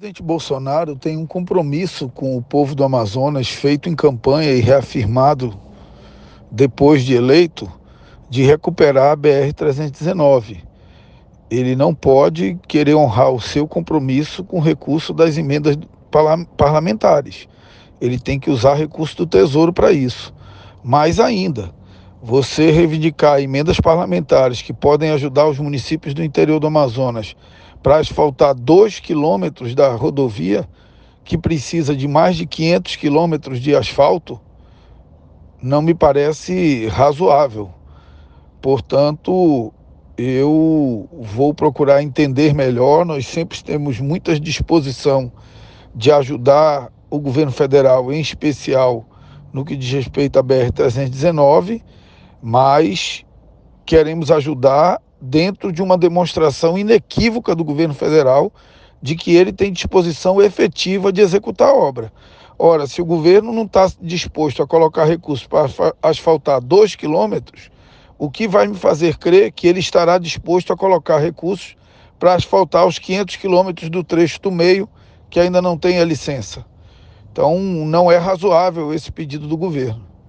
presidente Bolsonaro tem um compromisso com o povo do Amazonas, feito em campanha e reafirmado depois de eleito, de recuperar a BR-319. Ele não pode querer honrar o seu compromisso com recurso das emendas parlamentares. Ele tem que usar recurso do Tesouro para isso. Mais ainda, você reivindicar emendas parlamentares que podem ajudar os municípios do interior do Amazonas para asfaltar 2 quilômetros da rodovia, que precisa de mais de 500 quilômetros de asfalto, não me parece razoável. Portanto, eu vou procurar entender melhor. Nós sempre temos muita disposição de ajudar o governo federal, em especial no que diz respeito à BR-319, mas queremos ajudar dentro de uma demonstração inequívoca do governo federal de que ele tem disposição efetiva de executar a obra. Ora, se o governo não está disposto a colocar recursos para asfaltar 2 quilômetros, o que vai me fazer crer que ele estará disposto a colocar recursos para asfaltar os 500 quilômetros do trecho do meio, que ainda não tem a licença? Então, não é razoável esse pedido do governo.